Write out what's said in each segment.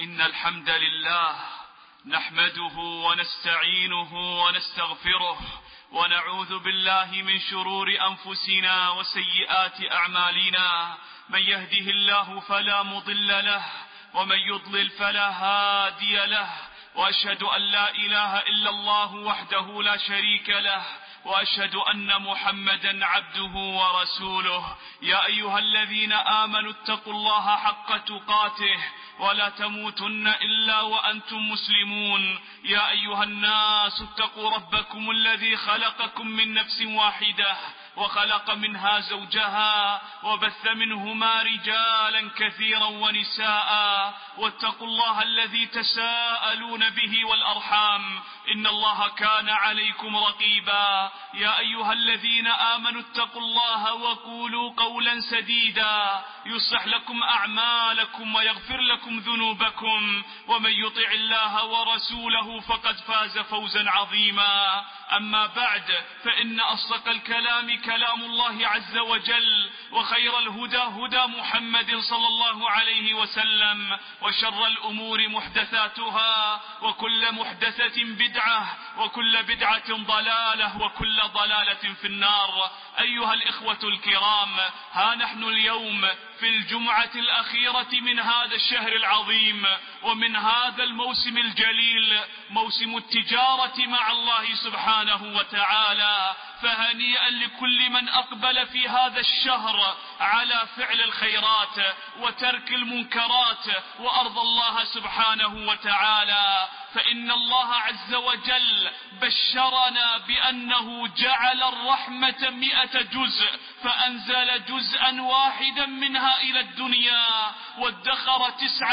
إن الحمد لله نحمده ونستعينه ونستغفره ونعوذ بالله من شرور أنفسنا وسيئات أعمالنا. من يهده الله فلا مضل له ومن يضلل فلا هادي له، وأشهد أن لا إله إلا الله وحده لا شريك له، وأشهد أن محمدا عبده ورسوله. يا أيها الذين آمنوا اتقوا الله حق تقاته ولا تموتن إلا وأنتم مسلمون. يا أيها الناس اتقوا ربكم الذي خلقكم من نفس واحدة وخلق منها زوجها وبث منهما رجالا كثيرا ونساء، واتقوا الله الذي تساءلون به والأرحام إن الله كان عليكم رقيبا. يا أيها الذين آمنوا اتقوا الله وقولوا قولا سديدا يصلح لكم أعمالكم ويغفر لكم ذنوبكم، ومن يطع الله ورسوله فقد فاز فوزا عظيما. أما بعد، فإن أصدق الكلام كلام الله عز وجل، وخير الهدى هدى محمد صلى الله عليه وسلم، وشر الأمور محدثاتها، وكل محدثة بدعة، وكل بدعة ضلالة، وكل ضلالة في النار. أيها الإخوة الكرام، ها نحن اليوم في الجمعة الأخيرة من هذا الشهر العظيم ومن هذا الموسم الجليل، موسم التجارة مع الله سبحانه وتعالى. فهنيئا لكل من أقبل في هذا الشهر على فعل الخيرات وترك المنكرات وأرضى الله سبحانه وتعالى. فإن الله عز وجل بشرنا بأنه جعل الرحمة 100 جزء، فأنزل جزءا واحدا منها إلى الدنيا، وادخر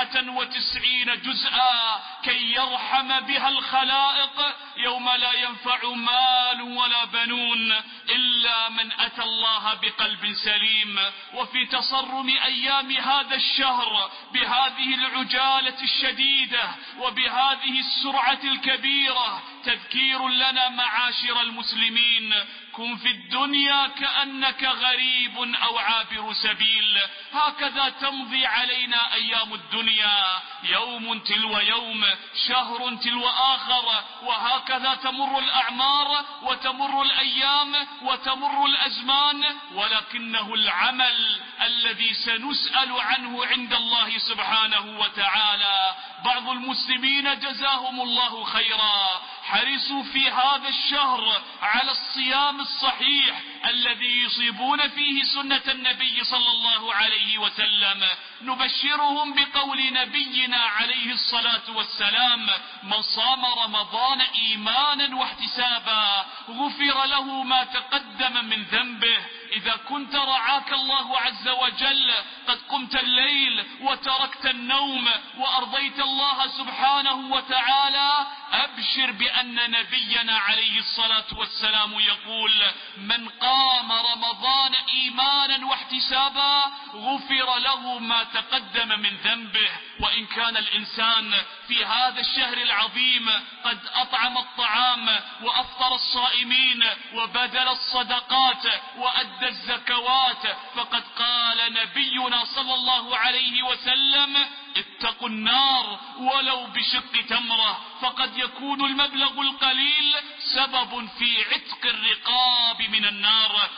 99 جزءا كي يرحم بها الخلائق يوم لا ينفع مال ولا بنون إلا من أتى الله بقلب سليم. وفي تصرم أيام هذا الشهر بهذه العجالة الشديدة وبهذه السرعة الكبيرة تذكير لنا معاشر المسلمين: كن في الدنيا كأنك غريب أو عابر سبيل. هكذا تمضي علينا أيام الدنيا، يوم تلو يوم، شهر تلو آخر، وهكذا تمر الأعمار وتمر الأيام وتمر الأزمان، ولكنه العمل الذي سنسأل عنه عند الله سبحانه وتعالى. بعض المسلمين جزاهم الله خيرا حرصوا في هذا الشهر على الصيام الصحيح الذي يصيبون فيه سنة النبي صلى الله عليه وسلم. نبشرهم بقول نبينا عليه الصلاة والسلام: من صام رمضان إيمانا واحتسابا غفر له ما تقدم من ذنبه. إذا كنت رعاك الله عز وجل قد قمت الليل وتركت النوم وأرضيت الله سبحانه وتعالى، أبشر بأن نبينا عليه الصلاة والسلام يقول: من قام رمضان إيمانا واحتسابا غفر له ما تقدم من ذنبه. وإن كان الإنسان في هذا الشهر العظيم قد أطعم الطعام وأفطر الصائمين وبذل الصدقات وأدى الزكوات، فقد قال نبينا صلى الله عليه وسلم: اتقوا النار ولو بشق تمرة، فقد يكون المبلغ القليل سبب في عتق الرقاب من النار.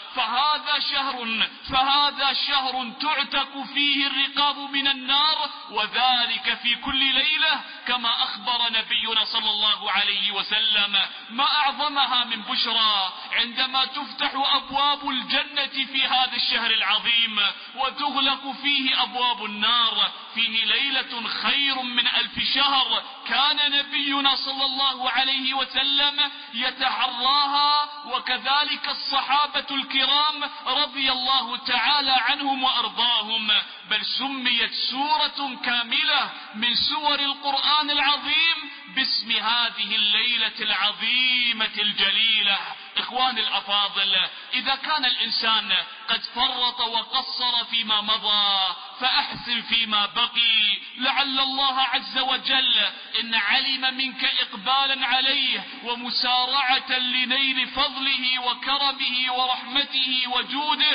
فهذا شهر تعتق فيه الرقاب من النار، وذلك في كل ليلة كما أخبر نبينا صلى الله عليه وسلم. ما أعظمها من بشرى عندما تفتح أبواب الجنة في هذا الشهر العظيم وتغلق فيه أبواب النار. فيه ليلة خير من 1000 شهر كان نبينا صلى الله عليه وسلم يتحراها، وكذلك الصحابة الكرام رضي الله تعالى عنهم وأرضاهم. بل سميت سورة كاملة من سور القرآن العظيم باسم هذه الليلة العظيمة الجليلة. إخواني الأفاضل، إذا كان الإنسان قد فرط وقصر فيما مضى فأحسن فيما بقي، لعل الله عز وجل إن علم منك إقبالا عليه ومسارعة لنيل فضله وكرمه ورحمته وجوده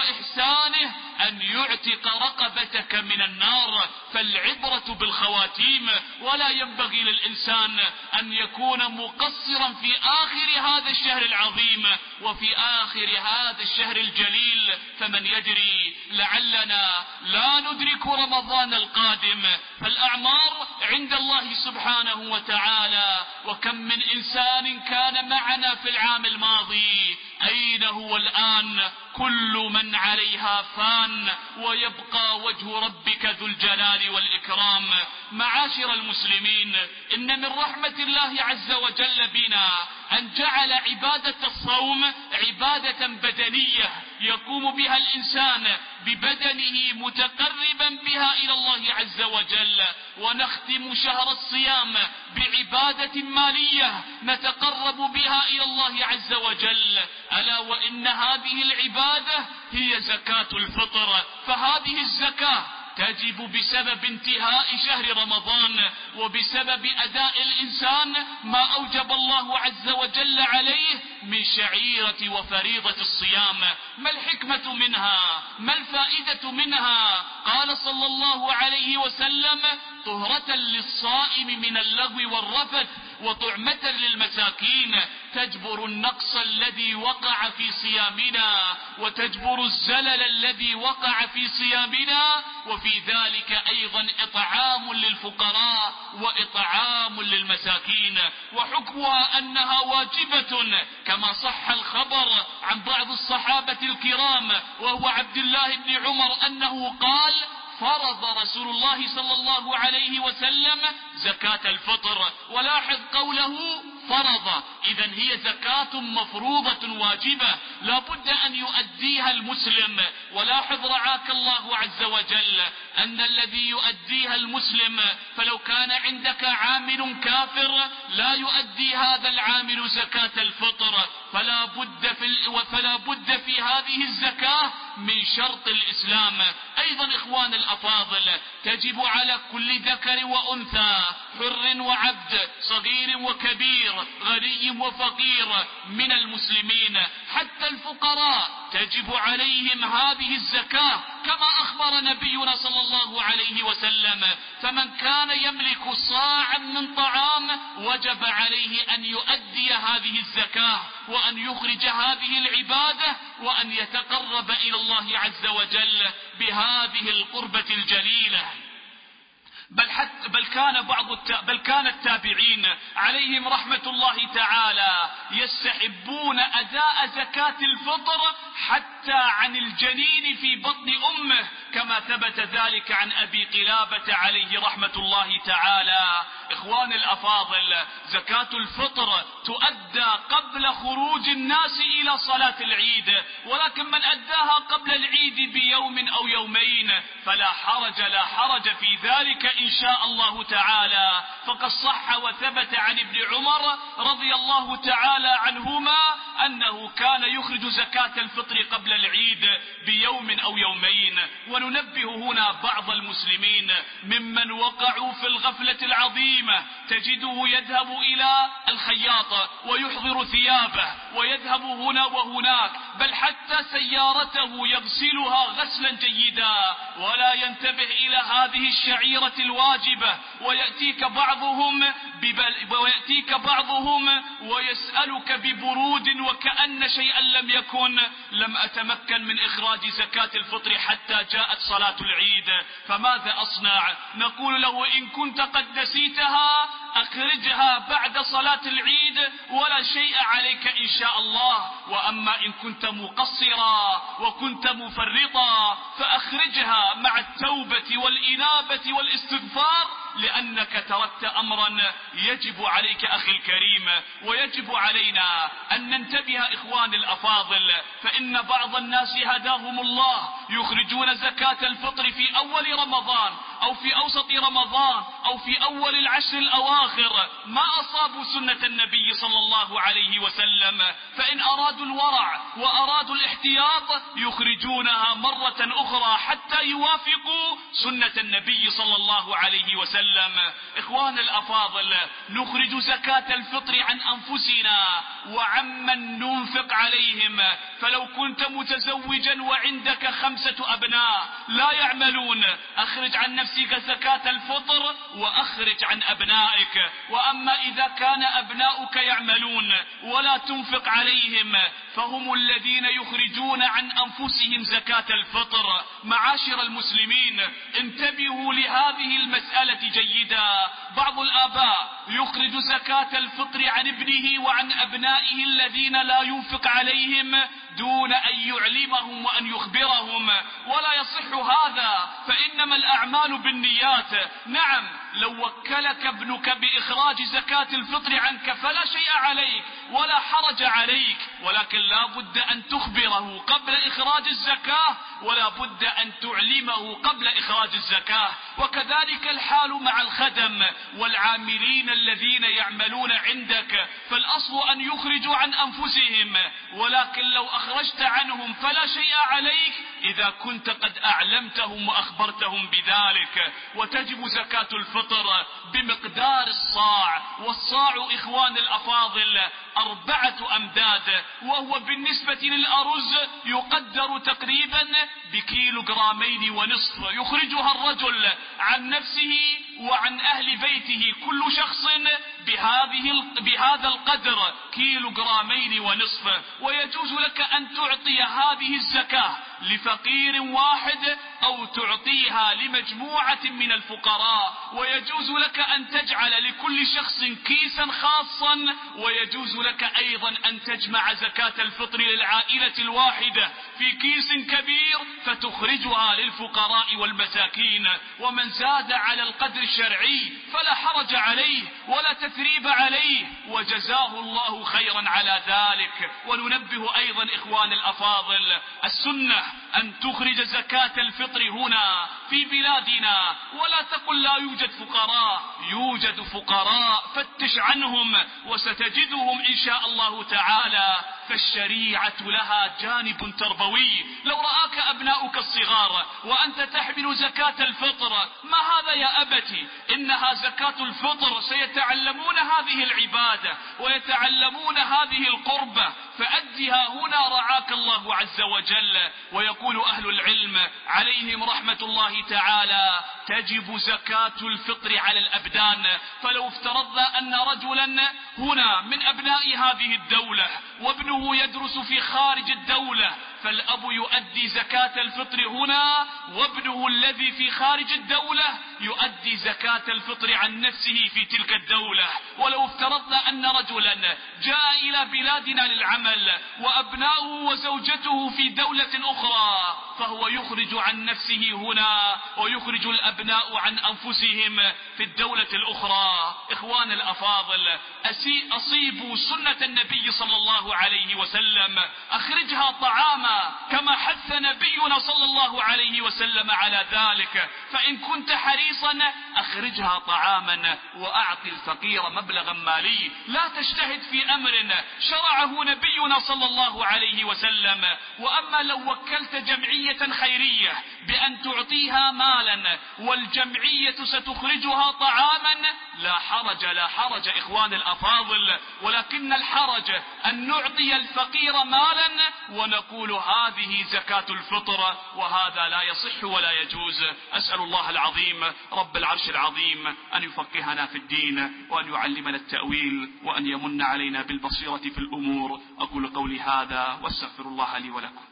وإحسانه أن يعتق رقبتك من النار. فالعبرة بالخواتيم، ولا ينبغي للإنسان أن يكون مقصرا في آخر هذا الشهر العظيم وفي آخر هذا الشهر الجليل. فمن يدري لعلنا لا ندرك رمضان القادم، فالأعمار عند الله سبحانه وتعالى. وكم من إنسان كان معنا في العام الماضي أين هو الآن؟ كل من عليها فان ويبقى وجه ربك ذو الجلال والإكرام. معاشر المسلمين، إن من رحمة الله عز وجل بنا أن جعل عبادة الصوم عبادة بدنية يقوم بها الإنسان ببدنه متقربا بها إلى الله عز وجل. ونختم شهر الصيام بعبادة مالية نتقرب بها إلى الله عز وجل، ألا وإن هذه العبادة هي زكاة الفطر. فهذه الزكاة تجب بسبب انتهاء شهر رمضان وبسبب أداء الإنسان ما أوجب الله عز وجل عليه من شعيرة وفريضة الصيام. ما الحكمة منها؟ ما الفائدة منها؟ قال صلى الله عليه وسلم: طهرة للصائم من اللغو والرفث وطعمة للمساكين، تجبر النقص الذي وقع في صيامنا وتجبر الزلل الذي وقع في صيامنا، وفي ذلك أيضا إطعام للفقراء وإطعام للمساكين. وحكمها أنها واجبة كما صح الخبر عن بعض الصحابة الكرام وهو عبد الله بن عمر أنه قال: فرض رسول الله صلى الله عليه وسلم زكاة الفطر. ولاحظ قوله فرض، إذن هي زكاة مفروضة واجبة لا بد أن يؤديها المسلم. ولاحظ رعاك الله عز وجل أن الذي يؤديها المسلم، فلو كان عندك عامل كافر لا يؤدي هذا العامل زكاة الفطر، فلا بد في هذه الزكاة من شرط الإسلام. أيضا إخوان الأفاضل، تجب على كل ذكر وأنثى، حر وعبد، صغير وكبير، غني وفقير من المسلمين حتى الفقراء تجب عليهم هذه الزكاة كما أخبر نبينا صلى الله عليه وسلم: فمن كان يملك صاعا من طعام وجب عليه أن يؤدي هذه الزكاة وأن يخرج هذه العبادة وأن يتقرب إلى الله عز وجل بهذه القربة الجليلة. بل كان التابعين عليهم رحمة الله تعالى يستحبون أداء زكاة الفطر حتى عن الجنين في بطن أمه، كما ثبت ذلك عن أبي قلابة عليه رحمة الله تعالى. إخوان الأفاضل، زكاة الفطر تؤدى قبل خروج الناس إلى صلاة العيد، ولكن من أداها قبل العيد بيوم أو يومين فلا حرج في ذلك إن شاء الله تعالى. فقد صح وثبت عن ابن عمر رضي الله تعالى عنهما أنه كان يخرج زكاة الفطر قبل العيد بيوم أو يومين. وننبه هنا بعض المسلمين ممن وقعوا في الغفلة العظيمة، تجده يذهب إلى الخياط ويحضر ثيابه ويذهب هنا وهناك، بل حتى سيارته يغسلها غسلا جيدا ولا ينتبه إلى هذه الشعيرة الواجبة. ويأتيك بعضهم ويسألك ببرود وكأن شيئا لم يكن: لم أتمكن من إخراج زكاة الفطر حتى جاءت صلاة العيد، فماذا أصنع؟ نقول له: إن كنت قد نسيتها أخرجها بعد صلاة العيد ولا شيء عليك إن شاء الله. وأما إن كنت مقصرا وكنت مفرطا فأخرجها مع التوبة والإنابة والاستغفار لأنك تركت أمرا يجب عليك أخي الكريم ويجب علينا أن ننتبه إخواني الأفاضل، فإن بعض الناس هداهم الله يخرجون زكاة الفطر في أول رمضان أو في أوسط رمضان أو في أول العشر الأواخر، ما أصابوا سنة النبي صلى الله عليه وسلم، فإن أرادوا الورع وأرادوا الاحتياط يخرجونها مرة أخرى حتى يوافقوا سنة النبي صلى الله عليه وسلم. إخوان الأفاضل، نخرج زكاة الفطر عن أنفسنا وعمن ننفق عليهم، فلو كنت متزوجا وعندك 5 أبناء لا يعملون أخرج عن نفسك زكاة الفطر وأخرج عن أبنائك. وأما إذا كان أبناؤك يعملون ولا تنفق عليهم فهم الذين يخرجون عن أنفسهم زكاة الفطر. معاشر المسلمين، انتبهوا لهذه المسألة جيدا. بعض الآباء يخرج زكاة الفطر عن ابنه وعن أبنائه الذين لا ينفق عليهم دون أن يعلمهم وأن يخبرهم، ولا يصح هذا، فإنما الأعمال بالنيات. نعم، لو وكلك ابنك بإخراج زكاة الفطر عنك فلا شيء عليك ولا حرج عليك، ولكن لا بد أن تخبره قبل إخراج الزكاة ولا بد أن تعلمه قبل إخراج الزكاة. وكذلك الحال مع الخدم والعاملين الذين يعملون عندك، فالأصل أن يخرجوا عن أنفسهم، ولكن لو أخرجت عنهم فلا شيء عليك إذا كنت قد أعلمتهم وأخبرتهم بذلك. وتجب زكاة الفطر بمقدار الصاع، والصاع إخوان الأفاضل 4 أمداد، وهو بالنسبة للأرز يقدر تقريبا ب2.5 كيلو، يخرجها الرجل عن نفسه وعن أهل بيته كل شخص بهذا القدر 2.5 كيلو. ويجوز لك أن تعطي هذه الزكاة لفقير واحد أو تعطيها لمجموعة من الفقراء، ويجوز لك أن تجعل لكل شخص كيسا خاصا، ويجوز لك أيضا أن تجمع زكاة الفطر للعائلة الواحدة في كيس كبير فتخرجها للفقراء والمساكين. ومن زاد على القدر الشرعي فلا حرج عليه ولا تثريب عليه، وجزاه الله خيرا على ذلك. وننبه أيضا إخوان الأفاضل، السنة أن تخرج زكاة الفطر هنا في بلادنا، ولا تقل لا يوجد فقراء، يوجد فقراء، فتش عنهم وستجدهم إن شاء الله تعالى. فالشريعة لها جانب تربوي. لو رآك أبناؤك الصغار وأنت تحمل زكاة الفطر، ما هذا يا أبتي؟ إنها زكاة الفطر، سيتعلمون هذه العبادة ويتعلمون هذه القربة، فأدها هنا رعاك الله عز وجل. ويقول أهل العلم عليهم رحمة الله تعالى: تجب زكاة الفطر على الأبدان. فلو افترضنا أن رجلا هنا من أبناء هذه الدولة وابنه يدرس في خارج الدولة، فالأب يؤدي زكاة الفطر هنا، وابنه الذي في خارج الدولة يؤدي زكاة الفطر عن نفسه في تلك الدولة. ولو افترضنا أن رجلا جاء إلى بلادنا للعمل وأبناؤه وزوجته في دولة أخرى، فهو يخرج عن نفسه هنا ويخرج الأبناء عن أنفسهم في الدولة الأخرى. إخوان الأفاضل، أصيبوا سنة النبي صلى الله عليه وسلم، أخرجها طعاما كما حث نبينا صلى الله عليه وسلم على ذلك. فإن كنت حريصا أخرجها طعاما وأعطي الفقير مبلغا مالي، لا تجتهد في أمر شرعه نبينا صلى الله عليه وسلم. وأما لو وكلت جمعية خيرية بأن تعطيها مالا والجمعية ستخرجها طعاما، لا حرج لا حرج إخوان الأفاضل، ولكن الحرج أن نعطي الفقير مالا ونقول هذه زكاة الفطر، وهذا لا يصح ولا يجوز. أسأل الله العظيم رب العرش العظيم أن يفقهنا في الدين وأن يعلمنا التأويل وأن يمن علينا بالبصيرة في الأمور. أقول قولي هذا واستغفر الله لي ولكم.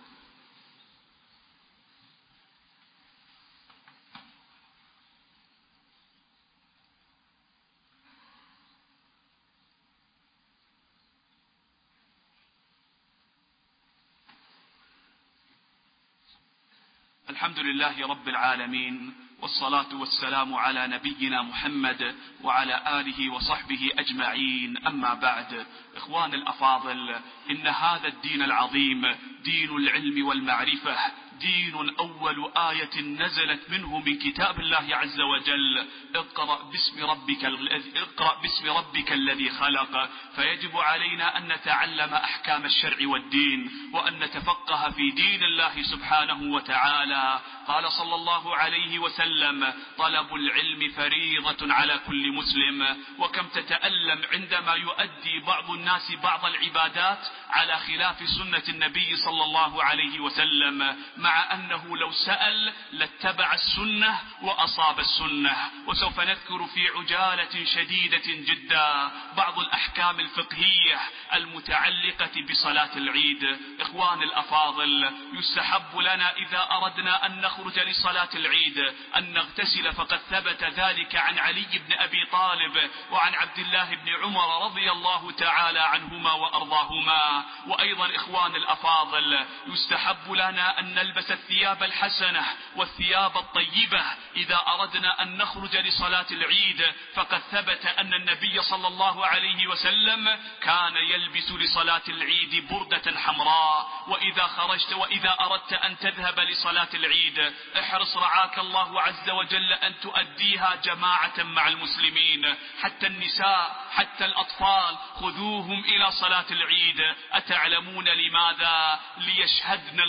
الحمد لله رب العالمين، والصلاة والسلام على نبينا محمد وعلى آله وصحبه أجمعين. أما بعد، إخوان الأفاضل، إن هذا الدين العظيم دين العلم والمعرفة، دين أول آية نزلت منه من كتاب الله عز وجل: اقرأ باسم ربك الذي خلق. فيجب علينا أن نتعلم أحكام الشرع والدين، وأن نتفقه في دين الله سبحانه وتعالى. قال صلى الله عليه وسلم: طلب العلم فريضة على كل مسلم. وكم تتألم عندما يؤدي بعض الناس بعض العبادات على خلاف سنة النبي صلى الله عليه وسلم، مع أنه لو سأل لاتبع السنة وأصاب السنة. وسوف نذكر في عجالة شديدة جدا بعض الأحكام الفقهية المتعلقة بصلاة العيد. إخوان الأفاضل، يستحب لنا إذا أردنا أن نخرج لصلاة العيد أن نغتسل، فقد ثبت ذلك عن علي بن أبي طالب وعن عبد الله بن عمر رضي الله تعالى عنهما وأرضاهما. وأيضا إخوان الأفاضل، يستحب لنا أن نلبس الثياب الحسنة والثياب الطيبة إذا أردنا أن نخرج لصلاة العيد، فقد ثبت أن النبي صلى الله عليه وسلم كان يلبس لصلاة العيد بردة حمراء. وإذا أردت أن تذهب لصلاة العيد، احرص رعاك الله عز وجل أن تؤديها جماعة مع المسلمين، حتى النساء حتى الأطفال خذوهم إلى صلاة العيد. أتعلمون لماذا؟ ليشهدن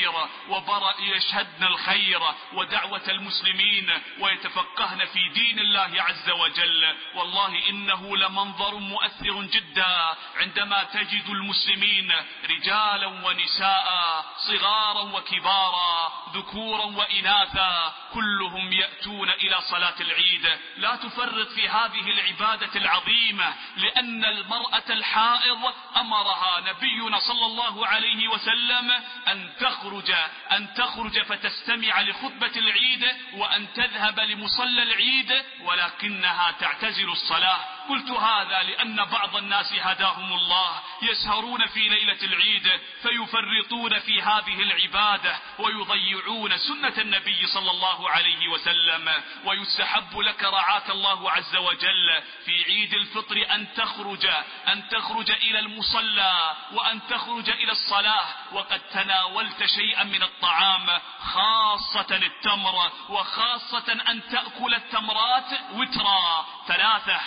الخير ودعوة المسلمين ويتفقهن في دين الله عز وجل. والله إنه لمنظر مؤثر جدا عندما تجد المسلمين رجالا ونساء، صغارا وكبارا، ذكورا وإناثا، كلهم يأتون إلى صلاة العيد. لا تفرط في هذه العبادة العظيمة، لأن المرأة الحائض أمرها نبينا صلى الله عليه وسلم أن تخرج فتستمع لخطبة العيد وأن تذهب لمصلى العيد، ولكنها تعتزل الصلاة. قلت هذا لأن بعض الناس هداهم الله يسهرون في ليلة العيد فيفرطون في هذه العبادة ويضيعون سنة النبي صلى الله عليه وسلم. ويستحب لك رعاك الله عز وجل في عيد الفطر أن تخرج إلى المصلى وأن تخرج إلى الصلاة وقد تناولت شيئا من الطعام، خاصة التمر، وخاصة أن تأكل التمرات وترا، 3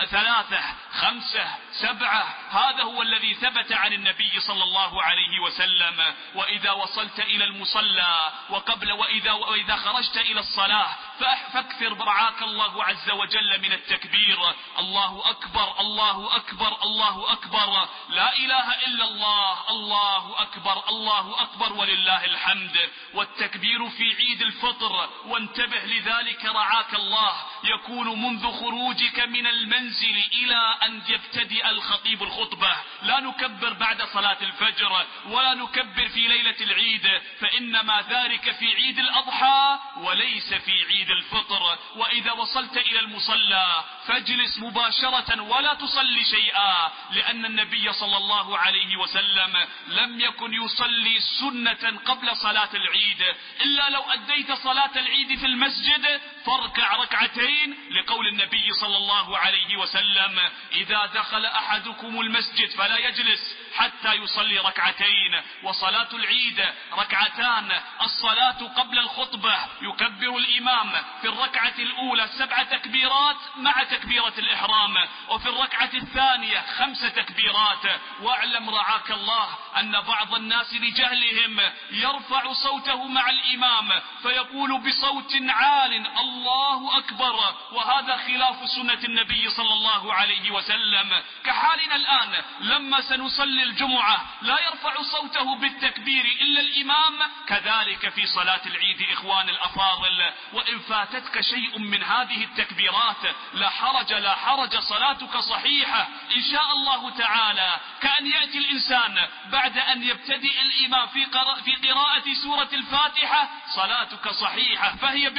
5 7. هذا هو الذي ثبت عن النبي صلى الله عليه وسلم. وإذا وصلت إلى المصلى وإذا خرجت إلى الصلاة فاكثر برعاك الله عز وجل من التكبير: الله أكبر الله أكبر الله أكبر، لا إله إلا الله، الله أكبر الله أكبر ولله الحمد. والتكبير في عيد الفطر، وانتبه لذلك رعاك الله، يكون منذ خروجك من المنزل إلى أن يبتدئ الخطيب الخطبة. لا نكبر بعد صلاة الفجر ولا نكبر في ليلة العيد، فإنما ذلك في عيد الأضحى وليس في عيد الفطر. وإذا وصلت إلى المصلى فاجلس مباشرة ولا تصلي شيئا، لأن النبي صلى الله عليه وسلم لم يكن يصلي سنة قبل صلاة العيد إلا لو أديت صلاة العيد في المسجد فاركع ركعتين، لقول النبي صلى الله عليه وسلم: إذا دخل أحدكم المسجد فلا يجلس حتى يصلي ركعتين. وصلاة العيد ركعتان، الصلاة قبل الخطبة يكبر الإمام في الركعة الأولى 7 تكبيرات مع تكبيرة الإحرام، وفي الركعة الثانية 5 تكبيرات. واعلم رعاك الله أن بعض الناس لجهلهم يرفع صوته مع الإمام فيقول بصوت عال: الله أكبر، وهذا خلاف سنة النبي صلى الله عليه وسلم. كحالنا الآن لما سنصلي الجمعة لا يرفع صوته بالتكبير إلا الإمام، كذلك في صلاة العيد إخوان الأفاضل. وإن فاتتك شيء من هذه التكبيرات لا حرج صلاتك صحيحة إن شاء الله تعالى. كأن يأتي الإنسان بعد أن يبتدئ الإمام في قراءة سورة الفاتحة صلاتك صحيحة، فهي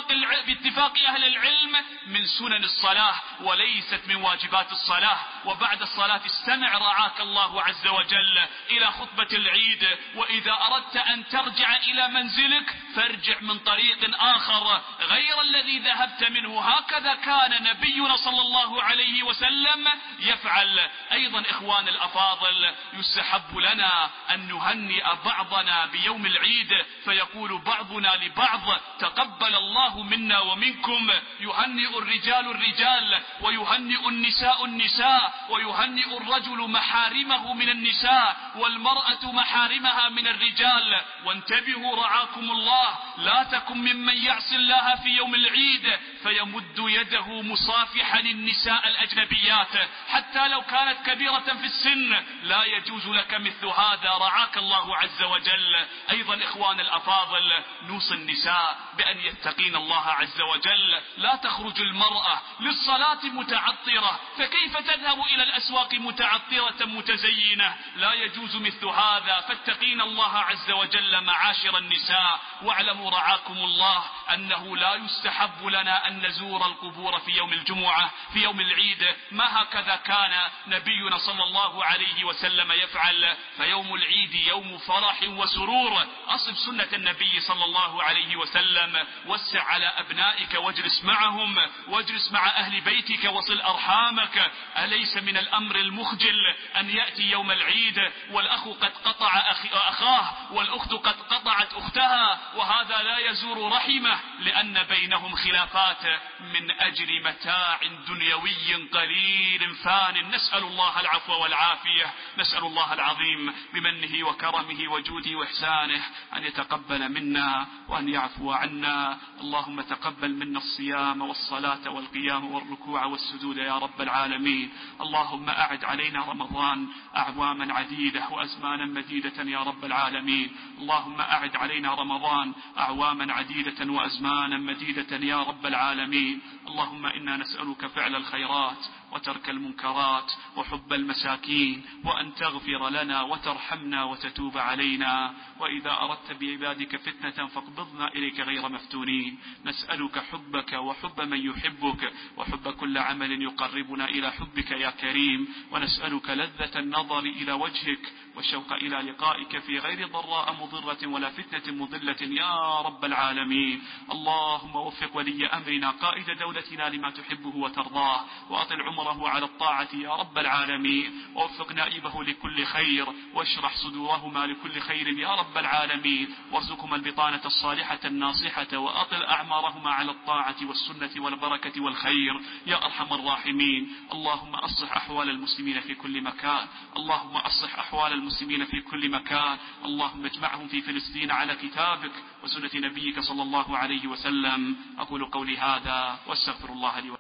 باتفاق أهل العلم من سنن الصلاة وليست من واجبات الصلاة. وبعد الصلاة استمع رعاك الله عز وجل إلى خطبة العيد، وإذا أردت أن ترجع إلى منزلك فارجع من طريق آخر غير الذي ذهبت منه. هكذا كان نبينا صلى الله عليه وسلم يفعل. أيضا إخوان الأفاضل، يستحب لنا أن نهنئ بعضنا بيوم العيد، فيقول بعضنا لبعض تقبل الله منا ومنكم. يهنئ الرجال الرجال، ويهنئ النساء النساء، ويهنئ الرجل محارمه من النساء، والمرأة محارمها من الرجال. وانتبهوا رعاكم الله، لا تكن ممن يعصي الله في يوم العيد فيمد يده مصافحا النساء الأجنبيات حتى لو كانت كبيرة في السن، لا يجوز لك مثل هذا رعاك الله عز وجل. أيضا إخوان الأفاضل، نوصي النساء بأن يتقين الله عز وجل. لا تخرج المرأة للصلاة متعطرة، فكيف تذهب إلى الأسواق متعطرة متزينة؟ لا يجوز مثل هذا، فاتقين الله عز وجل معاشر النساء. واعلموا رعاكم الله أنه لا يستحب لنا أن نزور القبور في يوم الجمعة في يوم العيد، ما هكذا كان نبينا صلى الله عليه وسلم يفعل. فيوم العيد يوم فرح وسرور، أصب سنة النبي صلى الله عليه وسلم، وسع على أبنائك واجلس معهم، واجلس مع أهل بيتك وصل أرحامك. أليس من الأمر المخجل أن يأتي يوم العيد والأخ قد قطع أخاه، والأخت قد قطعت أختها، وهذا لا يزور رحمه لأن بينهم خلافات من أجل متاع دنيوي قليل فان. نسأل الله العفو والعافية، نسأل الله العظيم بمنه وكرمه وجوده وإحسانه أن يتقبل منا وأن يعفو عنا. اللهم تقبل منا الصيام والصلاة والقيام والركوع والسجود يا رب العالمين. اللهم أعد علينا رمضان أعواما عديدة وأزمانا مديدة يا رب العالمين. اللهم أعد علينا رمضان أعواما عديدة وأزمانا مديدة يا رب العالمين. اللهم إنا نسألك فعل الخيرات وترك المنكرات وحب المساكين، وأن تغفر لنا وترحمنا وتتوب علينا. وإذا أردت بعبادك فتنة فاقبضنا إليك غير مفتونين. نسألك حبك وحب من يحبك وحب كل عمل يقربنا إلى حبك يا كريم. ونسألك لذة النظر إلى وجهك والشوق إلى لقائك في غير ضراء مضرة ولا فتنة مضلة يا رب العالمين. اللهم وفق ولي أمرنا قائد دولتنا لما تحبه وترضاه، وأطل عمره على الطاعة يا رب العالمين. ووفق نائبه لكل خير، واشرح صدورهما لكل خير يا رب العالمين. وارزقهما البطانة الصالحة الناصحة، وأطل أعمارهما على الطاعة والسنة والبركة والخير يا أرحم الراحمين. اللهم أصلح أحوال المسلمين في كل مكان، اللهم أصلح أحوال المسلمين في كل مكان. اللهم اجمعهم في فلسطين على كتابك وسنة نبيك صلى الله عليه وسلم. أقول قولي هذا واستغفر الله لي